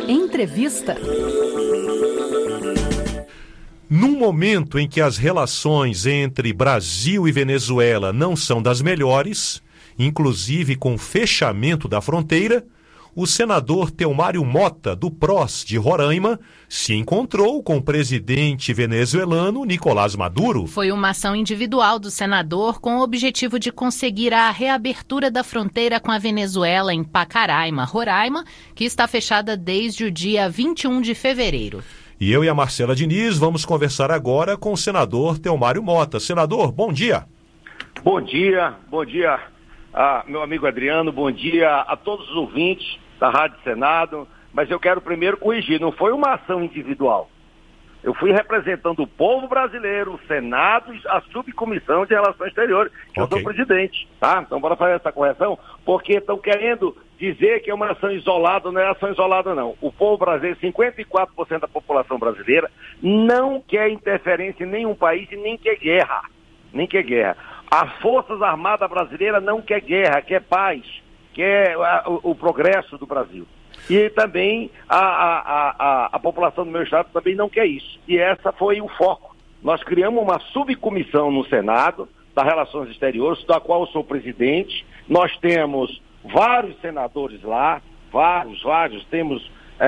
Entrevista. Num momento em que as relações entre Brasil e Venezuela não são das melhores, inclusive com o fechamento da fronteira, o senador Telmário Mota, do PROS de Roraima, se encontrou com o presidente venezuelano Nicolás Maduro. Foi uma ação individual do senador com o objetivo de conseguir a reabertura da fronteira com a Venezuela em Pacaraima, Roraima, que está fechada desde o dia 21 de fevereiro. E eu e a Marcela Diniz vamos conversar agora com o senador Telmário Mota. Senador, bom dia. Bom dia, meu amigo Adriano, bom dia a todos os ouvintes da Rádio Senado, mas eu quero primeiro corrigir, não foi uma ação individual. Eu fui representando o povo brasileiro, o Senado e a Subcomissão de Relações Exteriores, que eu sou presidente, tá? Então bora fazer essa correção, porque estão querendo dizer que é uma ação isolada, não é ação isolada não. O povo brasileiro, 54% da população brasileira, não quer interferência em nenhum país e nem quer guerra. As Forças Armadas Brasileiras não quer guerra, quer paz, quer o progresso do Brasil. E também a população do meu estado também não quer isso. E essa foi o foco. Nós criamos uma subcomissão no Senado das Relações Exteriores, da qual eu sou presidente. Nós temos vários senadores lá, vários. Temos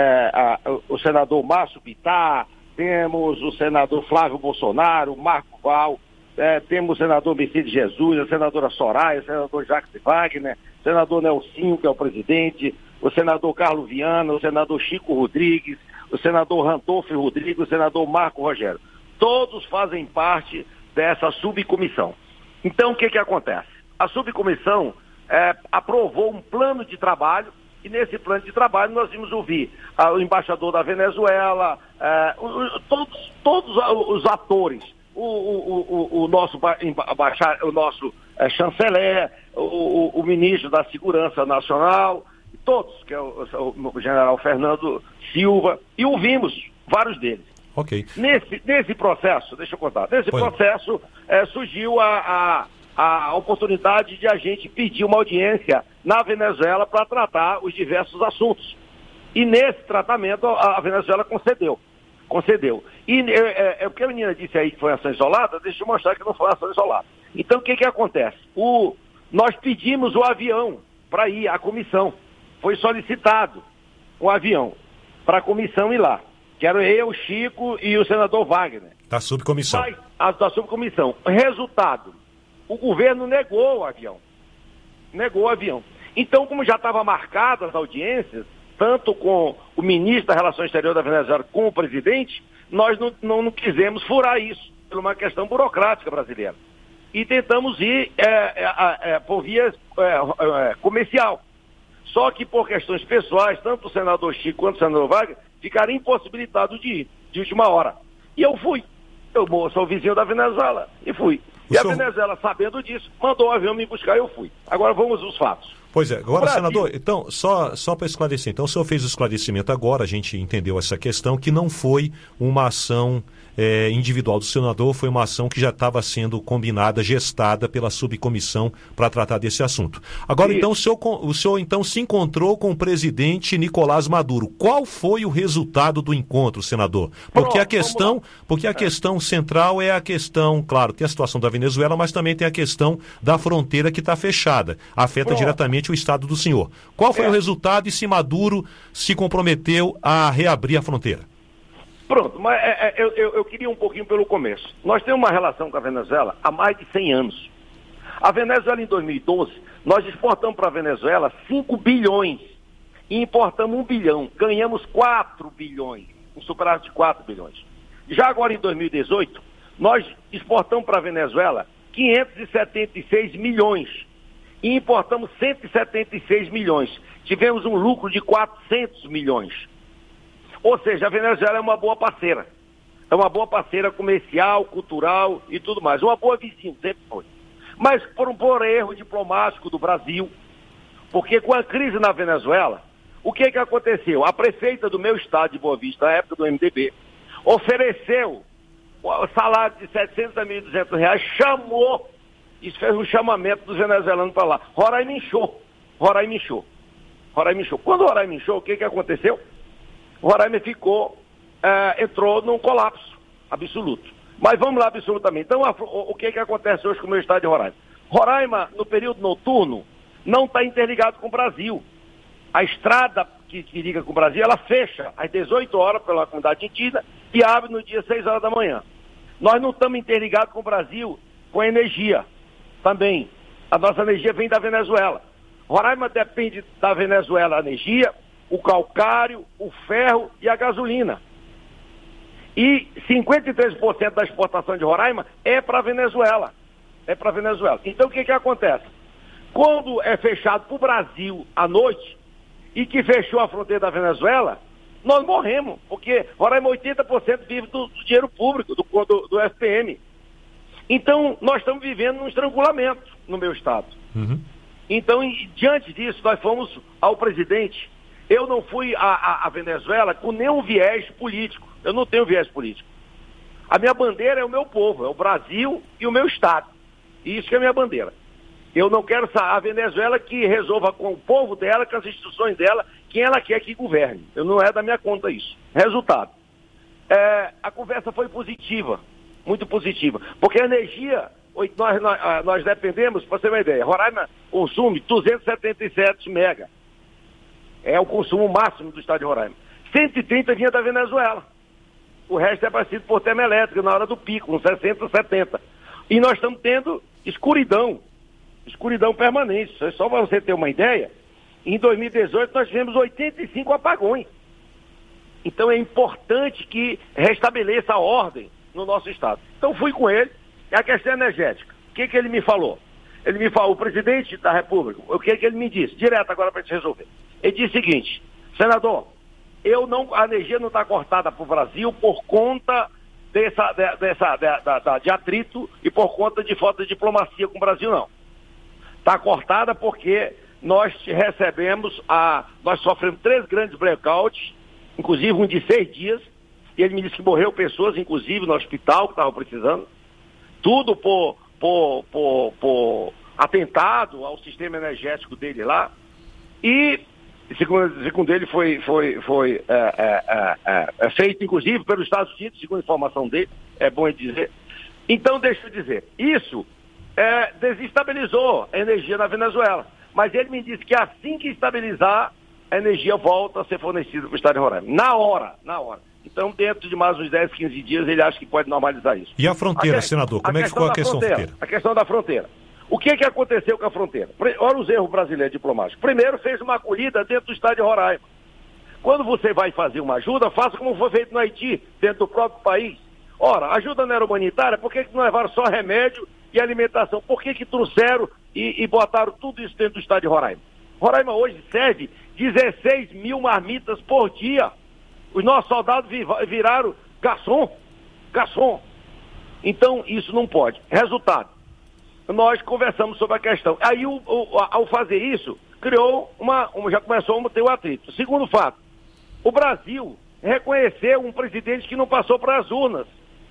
o senador Márcio Bittar, temos o senador Flávio Bolsonaro, o Marco Val, temos o senador Mercedes Jesus, a senadora Soraya, o senador Jacques Wagner, o senador Nelsinho, que é o presidente, o senador Carlos Viana, o senador Chico Rodrigues, o senador Randolfo Rodrigues, o senador Marco Rogério. Todos fazem parte dessa subcomissão. Então, o que acontece? A subcomissão aprovou um plano de trabalho, e nesse plano de trabalho nós vimos ouvir o embaixador da Venezuela, todos os atores, o nosso chanceler, o ministro da Segurança Nacional, todos, que é o general Fernando Silva, e ouvimos vários deles. Ok. Nesse processo, deixa eu contar, processo surgiu a oportunidade de a gente pedir uma audiência na Venezuela para tratar os diversos assuntos. E nesse tratamento a Venezuela concedeu. E o que a menina disse aí que foi ação isolada, deixa eu mostrar que não foi ação isolada. Então o que acontece? Nós pedimos o avião para ir à comissão. Foi solicitado um avião para a comissão ir lá. Que era eu, Chico e o senador Wagner. Da subcomissão. Da subcomissão. Resultado, o governo negou o avião. Então, como já estava marcadas as audiências, tanto com o ministro da Relações Exteriores da Venezuela como o presidente, nós não quisemos furar isso, por uma questão burocrática brasileira. E tentamos ir por via comercial. Só que por questões pessoais, tanto o senador Chico quanto o senador Wagner ficaram impossibilitados de ir, de última hora. E eu fui. Eu sou vizinho da Venezuela e fui. A Venezuela, sabendo disso, mandou o avião me buscar e eu fui. Agora vamos aos fatos. Pois é, agora, senador, então, só para esclarecer, então o senhor fez o esclarecimento agora, a gente entendeu essa questão, que não foi uma ação individual do senador, foi uma ação que já estava sendo combinada, gestada pela subcomissão para tratar desse assunto. Agora, então, o senhor então se encontrou com o presidente Nicolás Maduro. Qual foi o resultado do encontro, senador? Porque a questão central é a questão, claro, tem a situação da Venezuela, mas também tem a questão da fronteira que está fechada. Afeta diretamente o estado do senhor. Qual foi o resultado e se Maduro se comprometeu a reabrir a fronteira? Pronto, mas eu queria um pouquinho pelo começo. Nós temos uma relação com a Venezuela há mais de 100 anos. A Venezuela, em 2012, nós exportamos para a Venezuela 5 bilhões e importamos 1 bilhão. Ganhamos 4 bilhões, um superávit de 4 bilhões. Já agora, em 2018, nós exportamos para a Venezuela 576 milhões e importamos 176 milhões. Tivemos um lucro de 400 milhões. Ou seja, a Venezuela é uma boa parceira. É uma boa parceira comercial, cultural e tudo mais. Uma boa vizinha, sempre foi. Mas por erro diplomático do Brasil, porque com a crise na Venezuela, o que aconteceu? A prefeita do meu estado de Boa Vista, na época do MDB, ofereceu o salário de 700 a 1.200 reais, chamou, isso fez um chamamento dos venezuelanos para lá. Roraima inchou. Quando o Roraima inchou, o que aconteceu? Roraima entrou num colapso absoluto. Mas vamos lá absolutamente. Então, o que acontece hoje com o meu estado de Roraima? Roraima, no período noturno, não está interligado com o Brasil. A estrada que liga com o Brasil, ela fecha às 18 horas pela comunidade indígena e abre no dia 6 horas da manhã. Nós não estamos interligados com o Brasil com a energia também. A nossa energia vem da Venezuela. Roraima depende da Venezuela a energia, o calcário, o ferro e a gasolina. E 53% da exportação de Roraima é para a Venezuela. Então o que acontece? Quando é fechado para o Brasil à noite e que fechou a fronteira da Venezuela, nós morremos, porque Roraima 80% vive do dinheiro público, do FPM. Então nós estamos vivendo um estrangulamento no meu estado. Uhum. Então, diante disso, nós fomos ao presidente. Eu não fui à Venezuela com nenhum viés político. Eu não tenho viés político. A minha bandeira é o meu povo, é o Brasil e o meu estado. Isso que é a minha bandeira. Eu não quero a Venezuela que resolva com o povo dela, com as instituições dela, quem ela quer que governe. Não é da minha conta isso. Resultado. A conversa foi positiva, muito positiva. Porque a energia, nós dependemos, para você ter uma ideia, Roraima consome 277 mega. É o consumo máximo do estado de Roraima. 130 vinha da Venezuela. O resto é abastecido por termoelétrica na hora do pico, com 60, 70. E nós estamos tendo escuridão permanente. Só para você ter uma ideia, em 2018 nós tivemos 85 apagões. Então é importante que restabeleça a ordem no nosso estado. Então fui com ele, é a questão energética. O que ele me falou? Ele me falou, o presidente da República, o que ele me disse? Direto agora para a gente resolver. Ele disse o seguinte: senador, a energia não está cortada para o Brasil por conta de atrito e por conta de falta de diplomacia com o Brasil, não. Está cortada porque nós sofremos 3 grandes blackouts, inclusive um de 6 dias, e ele me disse que morreu pessoas, inclusive no hospital, que estavam precisando, tudo por atentado ao sistema energético dele lá, e segundo ele foi feito inclusive pelos Estados Unidos, segundo a informação dele, é bom ele dizer. Então deixa eu dizer, isso desestabilizou a energia na Venezuela, mas ele me disse que assim que estabilizar, a energia volta a ser fornecida para o estado de Roraima, na hora. Então, dentro de mais uns 10, 15 dias, ele acha que pode normalizar isso. E a fronteira, senador? Como é que ficou a questão da fronteira? A questão da fronteira. O que aconteceu com a fronteira? Olha os erros brasileiros diplomáticos. Primeiro, fez uma acolhida dentro do estado de Roraima. Quando você vai fazer uma ajuda, faça como foi feito no Haiti, dentro do próprio país. Ora, ajuda não era humanitária, por que não levaram só remédio e alimentação? Por que trouxeram e botaram tudo isso dentro do estado de Roraima? Roraima hoje serve 16 mil marmitas por dia. Os nossos soldados viraram garçom. Então, isso não pode. Resultado, nós conversamos sobre a questão. Aí, ao fazer isso, já começou a ter o atrito. Segundo fato, o Brasil reconheceu um presidente que não passou para as urnas,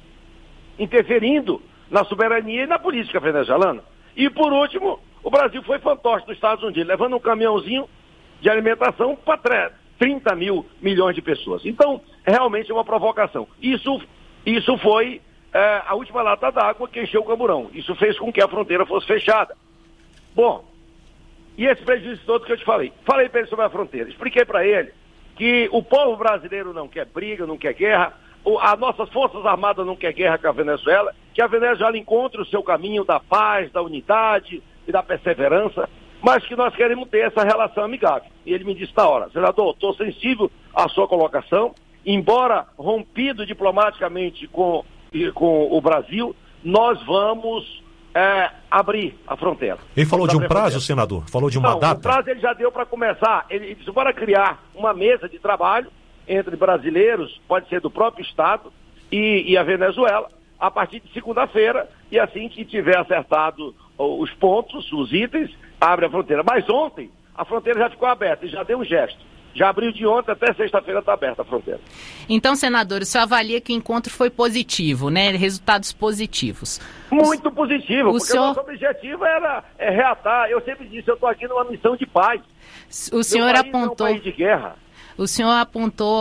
interferindo na soberania e na política venezuelana. E, por último, o Brasil foi fantoche dos Estados Unidos, levando um caminhãozinho de alimentação para 30 milhões de pessoas. Então, realmente é uma provocação. Isso foi a última lata d'água que encheu o camburão. Isso fez com que a fronteira fosse fechada. Bom, e esse prejuízo todo que eu te falei? Falei para ele sobre a fronteira. Expliquei para ele que o povo brasileiro não quer briga, não quer guerra, as nossas forças armadas não querem guerra com a Venezuela, que a Venezuela encontre o seu caminho da paz, da unidade e da perseverança, mas que nós queremos ter essa relação amigável. E ele me disse na hora: senador, estou sensível à sua colocação, embora rompido diplomaticamente com o Brasil, nós vamos abrir a fronteira. Ele falou de um prazo, senador? Falou de uma data? O prazo ele já deu para começar. Ele disse: bora criar uma mesa de trabalho entre brasileiros, pode ser do próprio Estado e a Venezuela, a partir de segunda-feira, e assim que tiver acertado os pontos, os itens, abre a fronteira. Mas ontem, a fronteira já ficou aberta e já deu um gesto. Já abriu de ontem até sexta-feira, está aberta a fronteira. Então, senador, o senhor avalia que o encontro foi positivo, né? Resultados positivos. Muito positivo, porque o nosso objetivo era reatar. Eu sempre disse, eu estou aqui numa missão de paz. O senhor apontou... Não é um país de guerra. O senhor apontou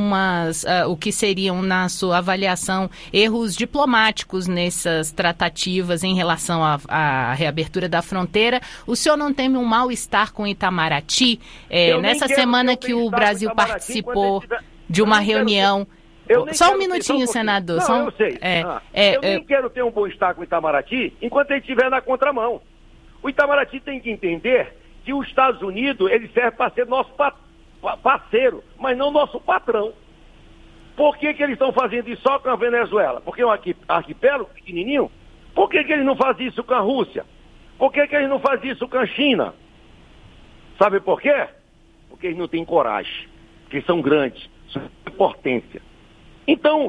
o que seriam, na sua avaliação, erros diplomáticos nessas tratativas em relação à reabertura da fronteira. O senhor não teme um mal-estar com Itamaraty? Nessa semana que o Brasil participou de uma reunião... Só um minutinho, senador. Eu sei. Eu nem quero ter um bom-estar com o Itamaraty enquanto ele estiver na contramão. O Itamaraty tem que entender que os Estados Unidos, ele serve para ser nosso parceiro, mas não nosso patrão. Por que eles estão fazendo isso só com a Venezuela? Porque é um arquipélago pequenininho? Por que eles não fazem isso com a Rússia? Por que eles não fazem isso com a China? Sabe por quê? Porque eles não têm coragem, porque são grandes, são potência. Então,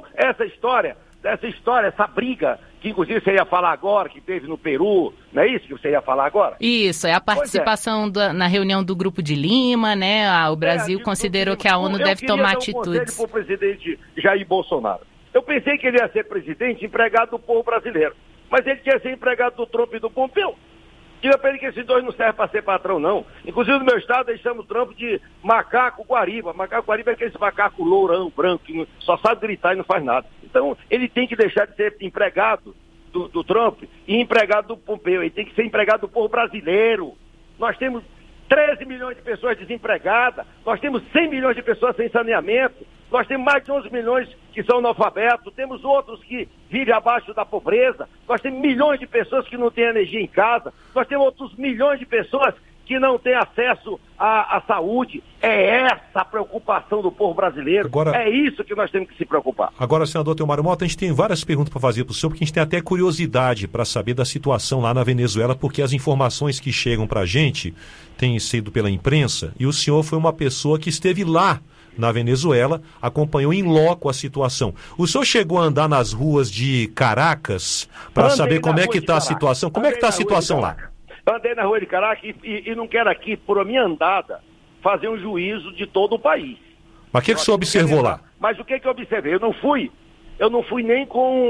essa briga, que inclusive você ia falar agora, que teve no Peru, não é isso que você ia falar agora? Isso, é a participação na reunião do Grupo de Lima, né? O Brasil considerou que a ONU deve tomar atitudes. Eu queria dar um conselho para o presidente Jair Bolsonaro. Eu pensei que ele ia ser presidente empregado do povo brasileiro, mas ele quer ser empregado do Trump e do Pompeu. Diga para ele que esses dois não servem para ser patrão, não. Inclusive, no meu estado, eles chamam o Trump de macaco guariba. Macaco guariba é aquele macaco lourão, branco, que só sabe gritar e não faz nada. Então, ele tem que deixar de ser empregado do Trump e empregado do Pompeu. Ele tem que ser empregado do povo brasileiro. Nós temos 13 milhões de pessoas desempregadas, nós temos 100 milhões de pessoas sem saneamento, nós temos mais de 11 milhões que são analfabetos, temos outros que vivem abaixo da pobreza, nós temos milhões de pessoas que não têm energia em casa, nós temos outros milhões de pessoas que não têm acesso à saúde. É essa a preocupação do povo brasileiro. É isso que nós temos que se preocupar. Agora, senador Theomário Mota, a gente tem várias perguntas para fazer para o senhor, porque a gente tem até curiosidade para saber da situação lá na Venezuela, porque as informações que chegam para a gente têm sido pela imprensa, e o senhor foi uma pessoa que esteve lá na Venezuela, acompanhou em loco a situação. O senhor chegou a andar nas ruas de Caracas para saber como é que está a situação? Como é que está a situação lá? Eu andei na rua de Caracas e não quero aqui, por a minha andada, fazer um juízo de todo o país. Mas o que o senhor observou lá? Mas o que eu observei? Eu não fui nem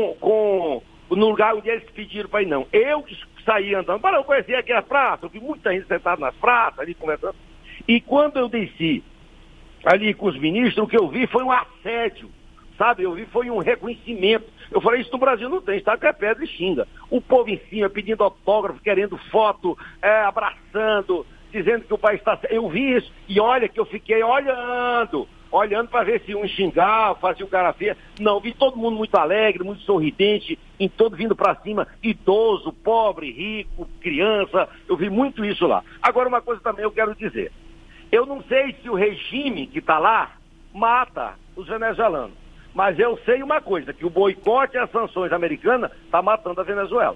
no lugar onde eles pediram para ir, não. Eu saí andando, eu conheci aqui as praças, eu vi muita gente sentada nas praças, ali conversando. E quando eu desci ali com os ministros, o que eu vi foi um assédio, sabe? Eu vi foi um reconhecimento. Eu falei, isso no Brasil não tem, está com a pedra e xinga. O povo em cima pedindo autógrafo, querendo foto, abraçando, dizendo que o país está... Eu vi isso, e olha que eu fiquei olhando para ver se um xingava, fazia um cara feia. Não, vi todo mundo muito alegre, muito sorridente, em todo vindo para cima, idoso, pobre, rico, criança. Eu vi muito isso lá. Agora, uma coisa também eu quero dizer. Eu não sei se o regime que está lá mata os venezuelanos. Mas eu sei uma coisa, que o boicote e as sanções americanas está matando a Venezuela.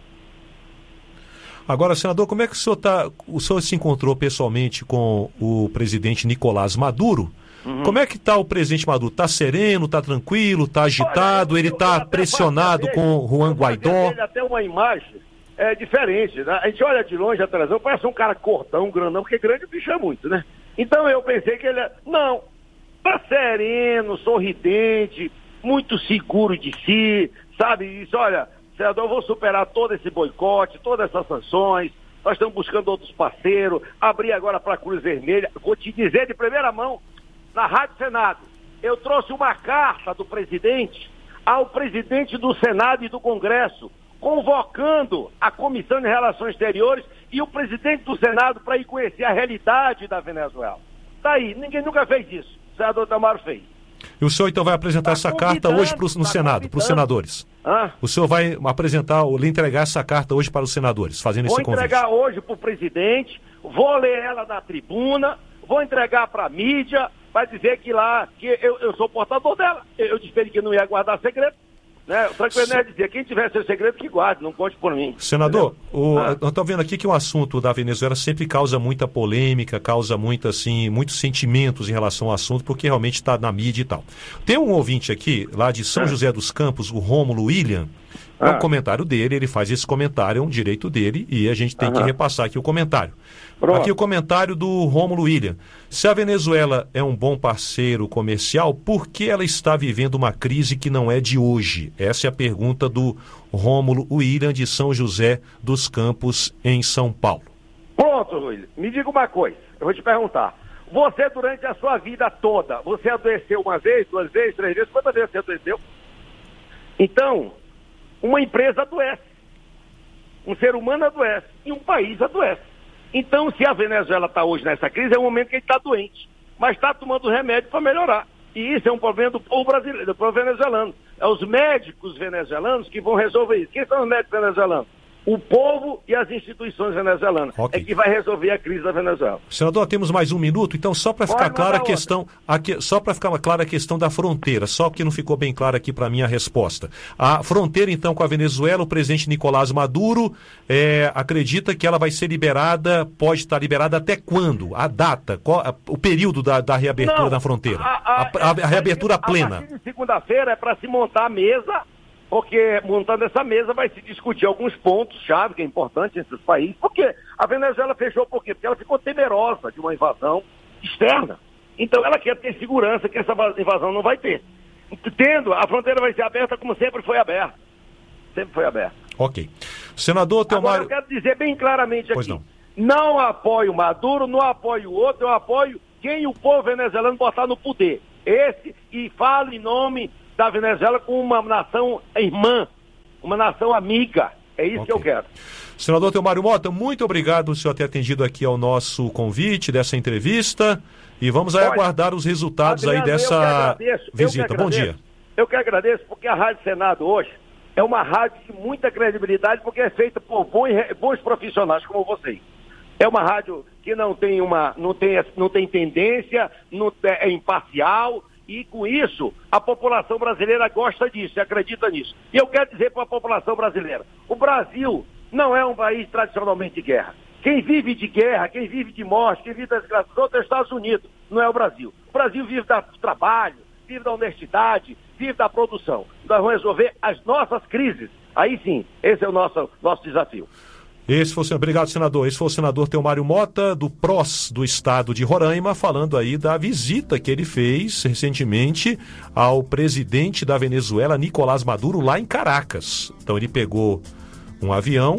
Agora, senador, como é que o senhor se encontrou pessoalmente com o presidente Nicolás Maduro? Como é que está o presidente Maduro? Está sereno, está tranquilo, está agitado? Ele está pressionado com Juan Guaidó? Ele até uma imagem diferente, né? A gente olha de longe a televisão, parece um cara cortão, grandão, porque grande o bicho é muito, né? Então eu pensei que ele... Não, está sereno, sorridente, muito seguro de si, sabe? Isso, olha, senador, eu vou superar todo esse boicote, todas essas sanções, nós estamos buscando outros parceiros, abrir agora para a Cruz Vermelha. Vou te dizer de primeira mão, na Rádio Senado, eu trouxe uma carta do presidente ao presidente do Senado e do Congresso, convocando a Comissão de Relações Exteriores e o presidente do Senado para ir conhecer a realidade da Venezuela. Tá aí, ninguém nunca fez isso, o senador Theomário fez. E o senhor então vai apresentar essa carta hoje no Senado, para os senadores? O senhor vai lhe entregar essa carta hoje para os senadores, fazendo esse convite? Vou entregar hoje para o presidente, vou ler ela na tribuna, vou entregar para a mídia, vai dizer que lá, que eu sou portador dela. Eu disse para ele que não ia guardar segredo. Né? O Franco Enéas dizia, quem tiver seu segredo que guarde, não conte por mim. Senador, nós estamos vendo aqui que o assunto da Venezuela sempre causa muita polêmica, causa muitos sentimentos em relação ao assunto, porque realmente está na mídia e tal. Tem um ouvinte aqui, lá de São José dos Campos, o Rômulo William, o comentário dele, ele faz esse comentário, é um direito dele, e a gente tem que repassar aqui o comentário. Pronto. Aqui o comentário do Rômulo William. Se a Venezuela é um bom parceiro comercial, por que ela está vivendo uma crise que não é de hoje? Essa é a pergunta do Rômulo William, de São José dos Campos, em São Paulo. Pronto, William. Me diga uma coisa, eu vou te perguntar. Você, durante a sua vida toda, você adoeceu uma vez, 2 vezes, 3 vezes, quantas vezes você adoeceu? Então, uma empresa adoece, um ser humano adoece e um país adoece. Então, se a Venezuela está hoje nessa crise, é o momento que ele está doente, mas está tomando remédio para melhorar. E isso é um problema do povo brasileiro, do povo venezuelano. É os médicos venezuelanos que vão resolver isso. Quem são os médicos venezuelanos? O povo e as instituições venezuelanas. Okay. É que vai resolver a crise da Venezuela. Senador, temos mais 1 minuto, então só para ficar clara a questão da fronteira, só porque não ficou bem clara aqui para mim a resposta. A fronteira, então, com a Venezuela, o presidente Nicolás Maduro acredita que ela vai ser liberada, pode estar liberada até quando? A data, o período da reabertura da fronteira? A reabertura plena. A partir de segunda-feira é para se montar a mesa, porque montando essa mesa vai se discutir alguns pontos-chave que é importante entre os países. Porque a Venezuela fechou por quê? Porque ela ficou temerosa de uma invasão externa. Então ela quer ter segurança que essa invasão não vai ter. A fronteira vai ser aberta como sempre foi aberta. Sempre foi aberta. Ok. Senador Teomário... Agora eu quero dizer bem claramente aqui. Não apoio Maduro, não apoio o outro, eu apoio quem o povo venezuelano botar no poder. E falo em nome da Venezuela com uma nação irmã, uma nação amiga. É isso que eu quero. Senador Teomário Mota, muito obrigado por senhor ter atendido aqui ao nosso convite dessa entrevista e vamos aí aguardar os resultados, Adriano, aí dessa visita. Bom dia. Eu que agradeço porque a Rádio Senado hoje é uma rádio de muita credibilidade porque é feita por bons profissionais como vocês. É uma rádio que não tem tendência, é imparcial. E com isso, a população brasileira gosta disso, acredita nisso. E eu quero dizer para a população brasileira, o Brasil não é um país tradicionalmente de guerra. Quem vive de guerra, quem vive de morte, quem vive da escravidão é os Estados Unidos, não é o Brasil. O Brasil vive do trabalho, vive da honestidade, vive da produção. Nós vamos resolver as nossas crises. Aí sim, esse é o nosso desafio. Obrigado, senador. Esse foi o senador Teomário Mota, do PROS do estado de Roraima, falando aí da visita que ele fez recentemente ao presidente da Venezuela, Nicolás Maduro, lá em Caracas. Então ele pegou um avião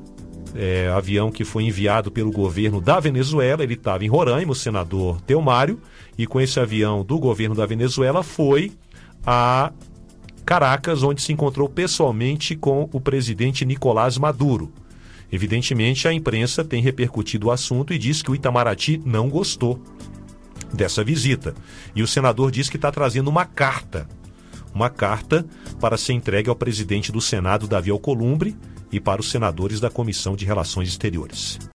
que foi enviado pelo governo da Venezuela, ele estava em Roraima, o senador Teomário, e com esse avião do governo da Venezuela foi a Caracas, onde se encontrou pessoalmente com o presidente Nicolás Maduro. Evidentemente, a imprensa tem repercutido o assunto e diz que o Itamaraty não gostou dessa visita. E o senador diz que está trazendo uma carta para ser entregue ao presidente do Senado, Davi Alcolumbre, e para os senadores da Comissão de Relações Exteriores.